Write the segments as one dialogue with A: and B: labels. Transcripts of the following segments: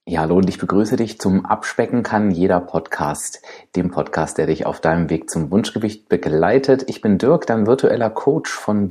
A: Ja, hallo und ich begrüße dich zum Abspecken kann jeder Podcast, dem Podcast, der dich auf deinem Weg zum Wunschgewicht begleitet. Ich bin Dirk, dein virtueller Coach von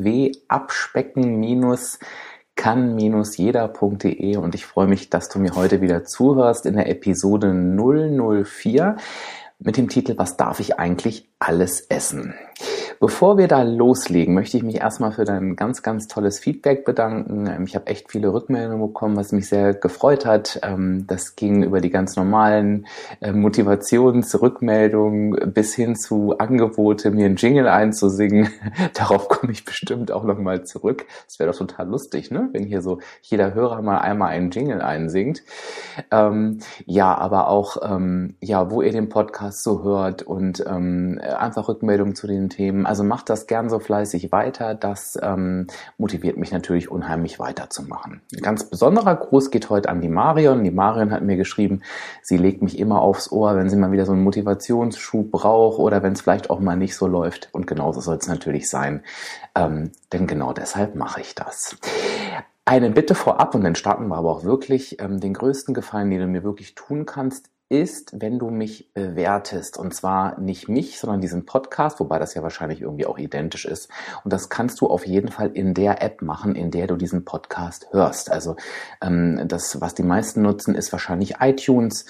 A: www.abspecken-kann-jeder.de und ich freue mich, dass du mir heute wieder zuhörst in der Episode 004 mit dem Titel Was darf ich eigentlich alles essen? Bevor wir da loslegen, möchte ich mich erstmal für dein ganz, ganz tolles Feedback bedanken. Ich habe echt viele Rückmeldungen bekommen, was mich sehr gefreut hat. Das ging über die ganz normalen Motivationsrückmeldungen bis hin zu Angebote, mir einen Jingle einzusingen. Darauf komme ich bestimmt auch nochmal zurück. Das wäre doch total lustig, ne? Wenn hier so jeder Hörer mal einmal einen Jingle einsingt. Aber auch, wo ihr den Podcast so hört und einfach Rückmeldungen zu den Themen. Also macht das gern so fleißig weiter. Das motiviert mich natürlich unheimlich weiterzumachen. Ein ganz besonderer Gruß geht heute an die Marion. Die Marion hat mir geschrieben, sie legt mich immer aufs Ohr, wenn sie mal wieder so einen Motivationsschub braucht oder wenn es vielleicht auch mal nicht so läuft. Und genauso soll es natürlich sein, denn genau deshalb mache ich das. Eine Bitte vorab, und dann starten wir aber auch wirklich, den größten Gefallen, den du mir wirklich tun kannst, ist, wenn du mich bewertest. Und zwar nicht mich, sondern diesen Podcast, wobei das ja wahrscheinlich irgendwie auch identisch ist. Und das kannst du auf jeden Fall in der App machen, in der du diesen Podcast hörst. Also das, was die meisten nutzen, ist wahrscheinlich iTunes.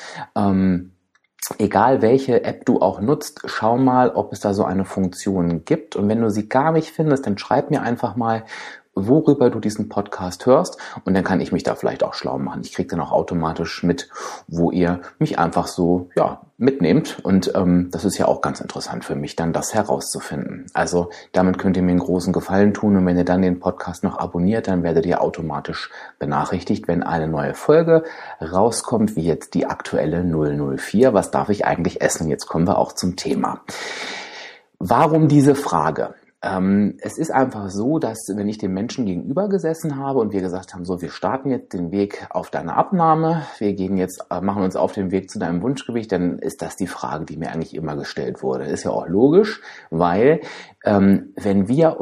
A: Egal welche App du auch nutzt, schau mal, ob es da so eine Funktion gibt. Und wenn du sie gar nicht findest, dann schreib mir einfach mal, worüber du diesen Podcast hörst, und dann kann ich mich da vielleicht auch schlau machen. Ich kriege dann auch automatisch mit, wo ihr mich einfach so mitnehmt, und das ist ja auch ganz interessant für mich, dann das herauszufinden. Also damit könnt ihr mir einen großen Gefallen tun, und wenn ihr dann den Podcast noch abonniert, dann werdet ihr automatisch benachrichtigt, wenn eine neue Folge rauskommt, wie jetzt die aktuelle 004. Was darf ich eigentlich essen? Jetzt kommen wir auch zum Thema. Warum diese Frage? Es ist einfach so, dass wenn ich dem Menschen gegenüber gesessen habe und wir gesagt haben, so, wir starten jetzt den Weg auf deine Abnahme, wir gehen jetzt, machen uns auf den Weg zu deinem Wunschgewicht, dann ist das die Frage, die mir eigentlich immer gestellt wurde. Ist ja auch logisch, weil wenn wir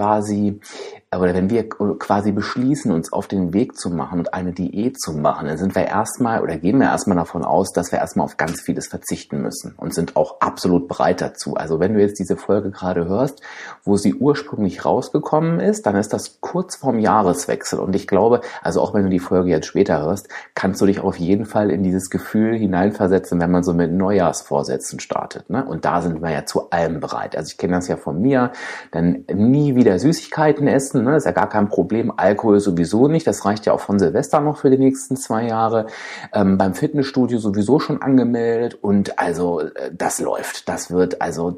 A: quasi beschließen, uns auf den Weg zu machen und eine Diät zu machen, dann gehen wir erstmal davon aus, dass wir erstmal auf ganz vieles verzichten müssen und sind auch absolut bereit dazu. Also wenn du jetzt diese Folge gerade hörst, wo sie ursprünglich rausgekommen ist, dann ist das kurz vorm Jahreswechsel, und ich glaube, also auch wenn du die Folge jetzt später hörst, kannst du dich auf jeden Fall in dieses Gefühl hineinversetzen, wenn man so mit Neujahrsvorsätzen startet, ne? Und da sind wir ja zu allem bereit. Also ich kenne das ja von mir, dann nie wieder Süßigkeiten essen, ne? Das ist ja gar kein Problem. Alkohol sowieso nicht, das reicht ja auch von Silvester noch für die nächsten 2 Jahre. Beim Fitnessstudio sowieso schon angemeldet, und also das läuft. Das wird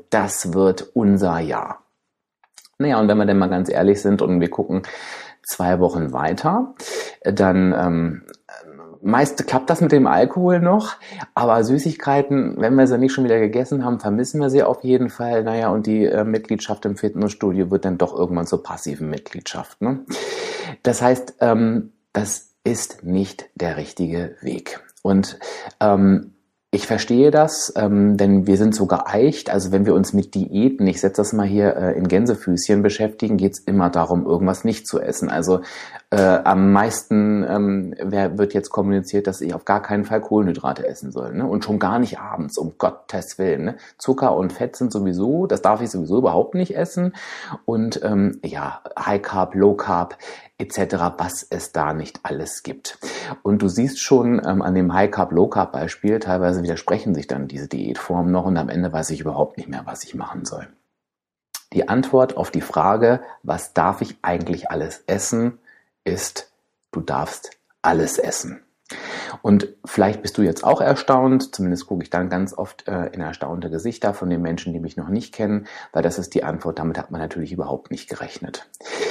A: unser Jahr. Naja, und wenn wir denn mal ganz ehrlich sind und wir gucken 2 Wochen weiter, dann meist klappt das mit dem Alkohol noch, aber Süßigkeiten, wenn wir sie nicht schon wieder gegessen haben, vermissen wir sie auf jeden Fall. Naja, und die Mitgliedschaft im Fitnessstudio wird dann doch irgendwann zur passiven Mitgliedschaft, ne? Das heißt, das ist nicht der richtige Weg. Und ich verstehe das, denn wir sind so geeicht. Also wenn wir uns mit Diäten, ich setze das mal hier in Gänsefüßchen, beschäftigen, geht es immer darum, irgendwas nicht zu essen. Also am meisten wird jetzt kommuniziert, dass ich auf gar keinen Fall Kohlenhydrate essen soll, ne? Und schon gar nicht abends, um Gottes Willen, ne? Zucker und Fett sind sowieso, das darf ich sowieso überhaupt nicht essen. Und High Carb, Low Carb etc., was es da nicht alles gibt. Und du siehst schon an dem High Carb, Low Carb Beispiel, teilweise widersprechen sich dann diese Diätformen noch, und am Ende weiß ich überhaupt nicht mehr, was ich machen soll. Die Antwort auf die Frage, was darf ich eigentlich alles essen, ist, du darfst alles essen. Und vielleicht bist du jetzt auch erstaunt, zumindest gucke ich dann ganz oft in erstaunte Gesichter von den Menschen, die mich noch nicht kennen, weil das ist die Antwort, damit hat man natürlich überhaupt nicht gerechnet.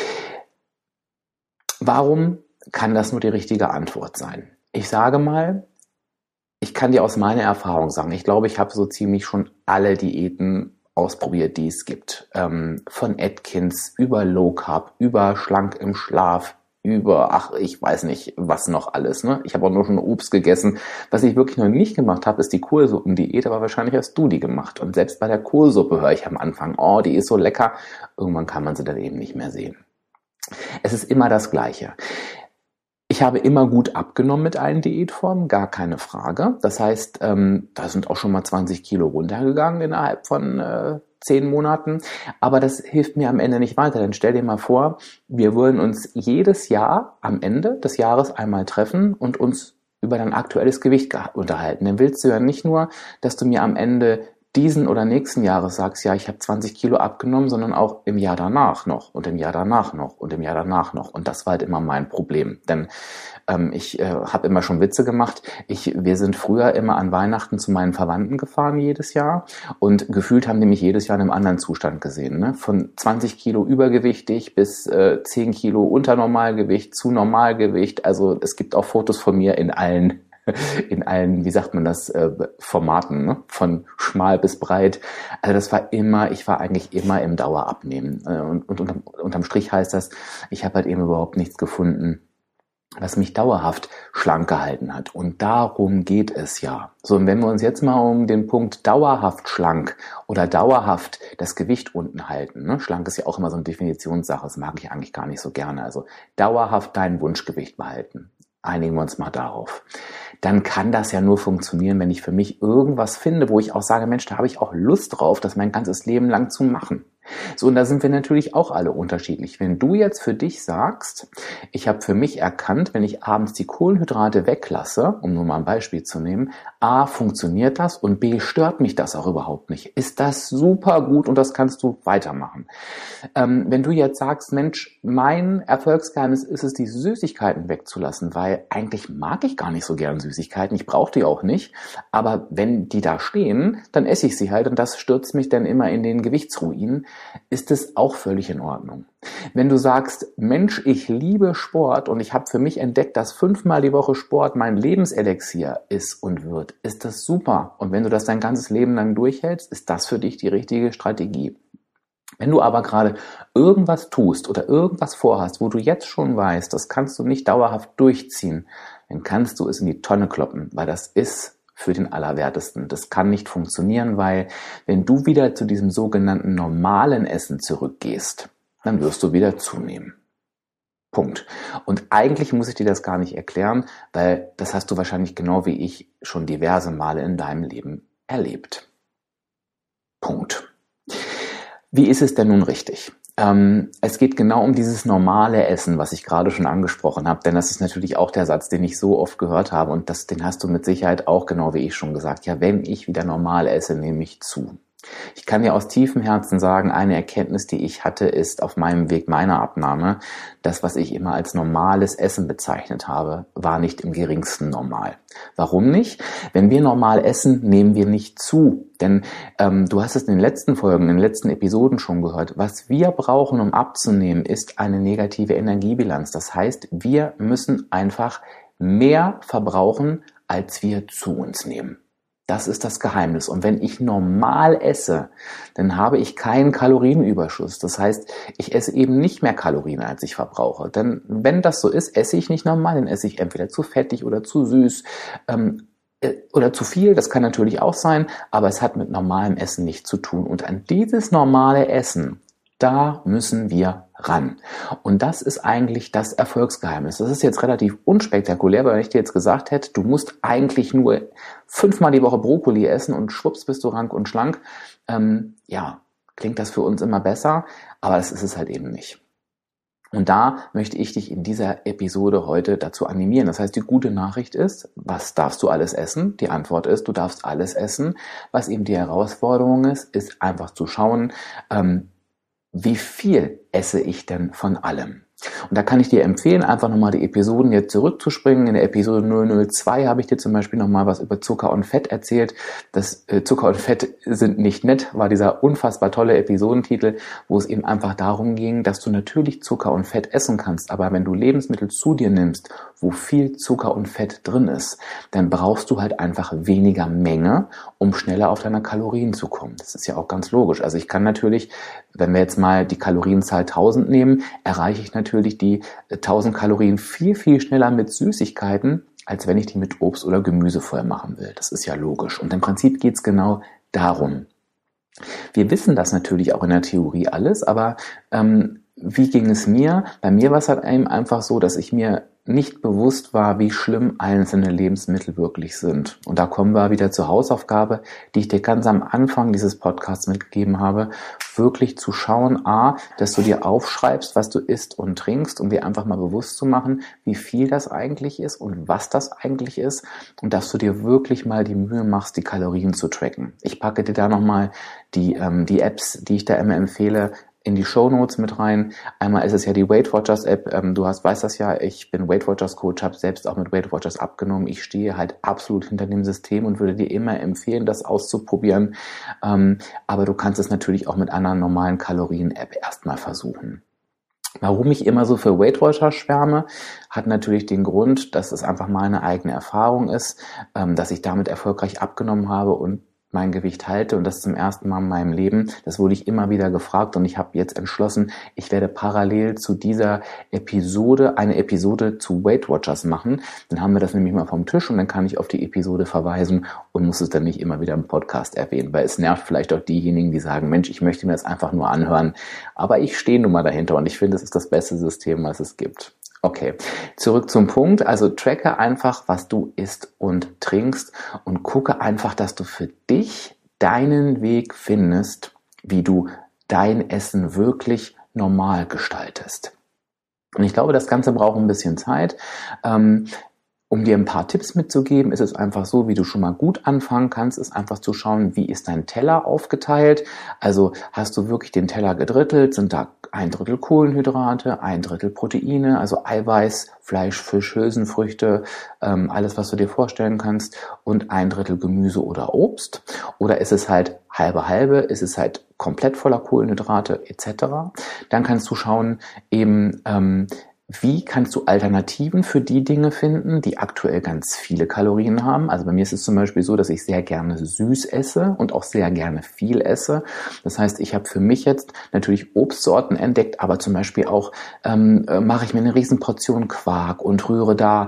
A: Warum kann das nur die richtige Antwort sein? Ich sage mal, ich kann dir aus meiner Erfahrung sagen, ich glaube, ich habe so ziemlich schon alle Diäten ausprobiert, die es gibt. Von Atkins über Low Carb, über Schlank im Schlaf, ich weiß nicht, was noch alles, ne? Ich habe auch nur schon Obst gegessen. Was ich wirklich noch nicht gemacht habe, ist die Kohlsuppendiät, aber wahrscheinlich hast du die gemacht. Und selbst bei der Kohlsuppe höre ich am Anfang, oh, die ist so lecker. Irgendwann kann man sie dann eben nicht mehr sehen. Es ist immer das Gleiche. Ich habe immer gut abgenommen mit allen Diätformen, gar keine Frage. Das heißt, da sind auch schon mal 20 Kilo runtergegangen innerhalb von 10 Monaten. Aber das hilft mir am Ende nicht weiter. Denn stell dir mal vor, wir würden uns jedes Jahr am Ende des Jahres einmal treffen und uns über dein aktuelles Gewicht unterhalten. Dann willst du ja nicht nur, dass du mir am Ende diesen oder nächsten Jahres sagst, ja, ich habe 20 Kilo abgenommen, sondern auch im Jahr danach noch und im Jahr danach noch und im Jahr danach noch. Und das war halt immer mein Problem. Denn ich habe immer schon Witze gemacht. Wir sind früher immer an Weihnachten zu meinen Verwandten gefahren jedes Jahr und gefühlt haben die mich jedes Jahr in einem anderen Zustand gesehen. Ne? Von 20 Kilo übergewichtig bis 10 Kilo unter Normalgewicht zu Normalgewicht. Also es gibt auch Fotos von mir in allen, wie sagt man das, Formaten, ne? Von schmal bis breit. Also ich war eigentlich immer im Dauerabnehmen. Und unterm Strich heißt das, ich habe halt eben überhaupt nichts gefunden, was mich dauerhaft schlank gehalten hat. Und darum geht es ja. So, und wenn wir uns jetzt mal um den Punkt dauerhaft schlank oder dauerhaft das Gewicht unten halten, ne? Schlank ist ja auch immer so eine Definitionssache, das mag ich eigentlich gar nicht so gerne. Also dauerhaft dein Wunschgewicht behalten. Einigen wir uns mal darauf. Dann kann das ja nur funktionieren, wenn ich für mich irgendwas finde, wo ich auch sage, Mensch, da habe ich auch Lust drauf, das mein ganzes Leben lang zu machen. So, und da sind wir natürlich auch alle unterschiedlich. Wenn du jetzt für dich sagst, ich habe für mich erkannt, wenn ich abends die Kohlenhydrate weglasse, um nur mal ein Beispiel zu nehmen, A, funktioniert das und B, stört mich das auch überhaupt nicht. Ist das super gut und das kannst du weitermachen. Wenn du jetzt sagst, Mensch, mein Erfolgsgeheimnis ist es, die Süßigkeiten wegzulassen, weil eigentlich mag ich gar nicht so gern Süßigkeiten, ich brauche die auch nicht, aber wenn die da stehen, dann esse ich sie halt und das stürzt mich dann immer in den Gewichtsruin, ist es auch völlig in Ordnung. Wenn du sagst, Mensch, ich liebe Sport und ich habe für mich entdeckt, dass 5-mal die Woche Sport mein Lebenselixier ist und wird, ist das super. Und wenn du das dein ganzes Leben lang durchhältst, ist das für dich die richtige Strategie. Wenn du aber gerade irgendwas tust oder irgendwas vorhast, wo du jetzt schon weißt, das kannst du nicht dauerhaft durchziehen, dann kannst du es in die Tonne kloppen, weil das ist für den Allerwertesten. Das kann nicht funktionieren, weil wenn du wieder zu diesem sogenannten normalen Essen zurückgehst, dann wirst du wieder zunehmen. Punkt. Und eigentlich muss ich dir das gar nicht erklären, weil das hast du wahrscheinlich genau wie ich schon diverse Male in deinem Leben erlebt. Punkt. Wie ist es denn nun richtig? Es geht genau um dieses normale Essen, was ich gerade schon angesprochen habe, denn das ist natürlich auch der Satz, den ich so oft gehört habe und den hast du mit Sicherheit auch genau wie ich schon gesagt. Ja, wenn ich wieder normal esse, nehme ich zu. Ich kann dir aus tiefem Herzen sagen, eine Erkenntnis, die ich hatte, ist auf meinem Weg meiner Abnahme, das, was ich immer als normales Essen bezeichnet habe, war nicht im geringsten normal. Warum nicht? Wenn wir normal essen, nehmen wir nicht zu. Denn du hast es in den letzten Folgen, in den letzten Episoden schon gehört. Was wir brauchen, um abzunehmen, ist eine negative Energiebilanz. Das heißt, wir müssen einfach mehr verbrauchen, als wir zu uns nehmen. Das ist das Geheimnis. Und wenn ich normal esse, dann habe ich keinen Kalorienüberschuss. Das heißt, ich esse eben nicht mehr Kalorien, als ich verbrauche. Denn wenn das so ist, esse ich nicht normal. Dann esse ich entweder zu fettig oder zu süß oder zu viel. Das kann natürlich auch sein, aber es hat mit normalem Essen nichts zu tun. Und an dieses normale Essen, da müssen wir ran. Und das ist eigentlich das Erfolgsgeheimnis. Das ist jetzt relativ unspektakulär, weil ich dir jetzt gesagt hätte, du musst eigentlich nur 5-mal die Woche Brokkoli essen und schwupps bist du rank und schlank. Klingt das für uns immer besser, aber das ist es halt eben nicht. Und da möchte ich dich in dieser Episode heute dazu animieren. Das heißt, die gute Nachricht ist, was darfst du alles essen? Die Antwort ist, du darfst alles essen. Was eben die Herausforderung ist einfach zu schauen, wie viel esse ich denn von allem? Und da kann ich dir empfehlen, einfach nochmal die Episoden jetzt zurückzuspringen. In der Episode 002 habe ich dir zum Beispiel nochmal was über Zucker und Fett erzählt. Das Zucker und Fett sind nicht nett, war dieser unfassbar tolle Episodentitel, wo es eben einfach darum ging, dass du natürlich Zucker und Fett essen kannst, aber wenn du Lebensmittel zu dir nimmst, wo viel Zucker und Fett drin ist, dann brauchst du halt einfach weniger Menge, um schneller auf deine Kalorien zu kommen. Das ist ja auch ganz logisch. Also ich kann natürlich, wenn wir jetzt mal die Kalorienzahl 1000 nehmen, erreiche ich natürlich die 1000 Kalorien viel, viel schneller mit Süßigkeiten, als wenn ich die mit Obst oder Gemüse voll machen will. Das ist ja logisch. Und im Prinzip geht es genau darum. Wir wissen das natürlich auch in der Theorie alles, aber wie ging es mir? Bei mir war es halt eben einfach so, dass ich mir nicht bewusst war, wie schlimm einzelne Lebensmittel wirklich sind. Und da kommen wir wieder zur Hausaufgabe, die ich dir ganz am Anfang dieses Podcasts mitgegeben habe, wirklich zu schauen, dass du dir aufschreibst, was du isst und trinkst, um dir einfach mal bewusst zu machen, wie viel das eigentlich ist und was das eigentlich ist und dass du dir wirklich mal die Mühe machst, die Kalorien zu tracken. Ich packe dir da nochmal die Apps, die ich da immer empfehle, in die Shownotes mit rein. Einmal ist es ja die Weight Watchers App. Du weißt das ja, ich bin Weight Watchers Coach, habe selbst auch mit Weight Watchers abgenommen. Ich stehe halt absolut hinter dem System und würde dir immer empfehlen, das auszuprobieren. Aber du kannst es natürlich auch mit einer normalen Kalorien-App erstmal versuchen. Warum ich immer so für Weight Watchers schwärme, hat natürlich den Grund, dass es einfach meine eigene Erfahrung ist, dass ich damit erfolgreich abgenommen habe und mein Gewicht halte und das zum ersten Mal in meinem Leben. Das wurde ich immer wieder gefragt und ich habe jetzt entschlossen, ich werde parallel zu dieser Episode eine Episode zu Weight Watchers machen. Dann haben wir das nämlich mal vom Tisch und dann kann ich auf die Episode verweisen und muss es dann nicht immer wieder im Podcast erwähnen, weil es nervt vielleicht auch diejenigen, die sagen, Mensch, ich möchte mir das einfach nur anhören, aber ich stehe nun mal dahinter und ich finde, es ist das beste System, was es gibt. Okay, zurück zum Punkt. Also tracke einfach, was du isst und trinkst und gucke einfach, dass du für dich deinen Weg findest, wie du dein Essen wirklich normal gestaltest. Und ich glaube, das Ganze braucht ein bisschen Zeit. Um dir ein paar Tipps mitzugeben, ist es einfach so, wie du schon mal gut anfangen kannst, ist einfach zu schauen, wie ist dein Teller aufgeteilt. Also hast du wirklich den Teller gedrittelt, sind da 1/3 Kohlenhydrate, 1/3 Proteine, also Eiweiß, Fleisch, Fisch, Hülsenfrüchte, alles, was du dir vorstellen kannst und 1/3 Gemüse oder Obst. Oder ist es halt halbe, ist es halt komplett voller Kohlenhydrate etc. Dann kannst du schauen, eben wie kannst du Alternativen für die Dinge finden, die aktuell ganz viele Kalorien haben? Also bei mir ist es zum Beispiel so, dass ich sehr gerne süß esse und auch sehr gerne viel esse. Das heißt, ich habe für mich jetzt natürlich Obstsorten entdeckt, aber zum Beispiel auch mache ich mir eine riesen Portion Quark und rühre da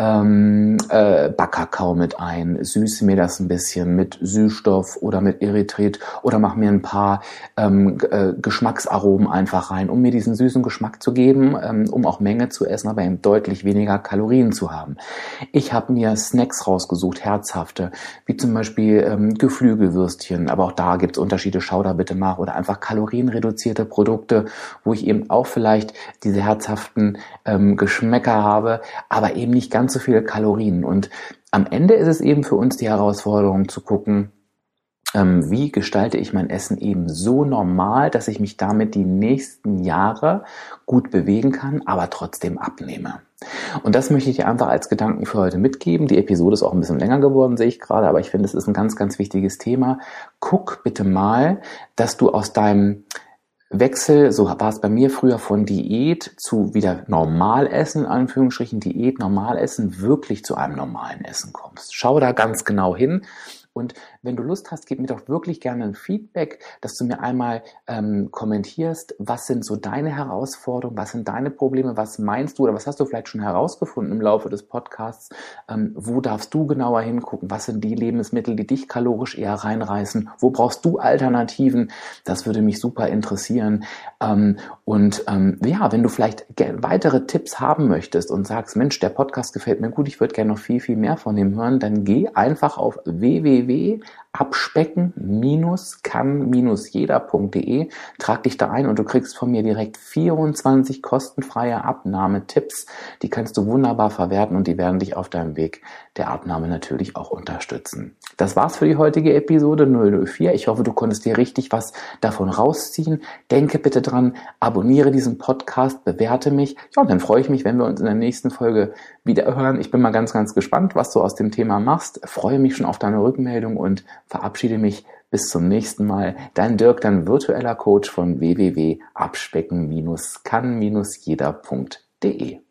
A: Backkakao mit ein, süße mir das ein bisschen mit Süßstoff oder mit Erythrit oder mache mir ein paar Geschmacksaromen einfach rein, um mir diesen süßen Geschmack zu geben, um auch Menge zu essen, aber eben deutlich weniger Kalorien zu haben. Ich habe mir Snacks rausgesucht, herzhafte, wie zum Beispiel Geflügelwürstchen, aber auch da gibt es Unterschiede, schau da bitte nach, oder einfach kalorienreduzierte Produkte, wo ich eben auch vielleicht diese herzhaften Geschmäcker habe, aber eben nicht ganz so viele Kalorien. Und am Ende ist es eben für uns die Herausforderung zu gucken, wie gestalte ich mein Essen eben so normal, dass ich mich damit die nächsten Jahre gut bewegen kann, aber trotzdem abnehme. Und das möchte ich dir einfach als Gedanken für heute mitgeben. Die Episode ist auch ein bisschen länger geworden, sehe ich gerade, aber ich finde, es ist ein ganz, ganz wichtiges Thema. Guck bitte mal, dass du aus deinem Wechsel, so war es bei mir früher, von Diät zu wieder Normalessen, in Anführungsstrichen, Diät, Normalessen, wirklich zu einem normalen Essen kommst. Schau da ganz genau hin. Und wenn du Lust hast, gib mir doch wirklich gerne ein Feedback, dass du mir einmal kommentierst, was sind so deine Herausforderungen, was sind deine Probleme, was meinst du oder was hast du vielleicht schon herausgefunden im Laufe des Podcasts, wo darfst du genauer hingucken, was sind die Lebensmittel, die dich kalorisch eher reinreißen, wo brauchst du Alternativen, das würde mich super interessieren. Wenn du vielleicht weitere Tipps haben möchtest und sagst, Mensch, der Podcast gefällt mir gut, ich würde gerne noch viel, viel mehr von dem hören, dann geh einfach auf www.abspecken-kann-jeder.de, trag dich da ein und du kriegst von mir direkt 24 kostenfreie Abnahmetipps. Die kannst du wunderbar verwerten und die werden dich auf deinem Weg der Abnahme natürlich auch unterstützen. Das war's für die heutige Episode 004. Ich hoffe, du konntest dir richtig was davon rausziehen. Denke bitte dran, abonniere diesen Podcast, bewerte mich. Ja, und dann freue ich mich, wenn wir uns in der nächsten Folge wieder hören. Ich bin mal ganz, ganz gespannt, was du aus dem Thema machst. Freue mich schon auf deine Rückmeldung und verabschiede mich bis zum nächsten Mal. Dein Dirk, dein virtueller Coach von www.abspecken-kann-jeder.de.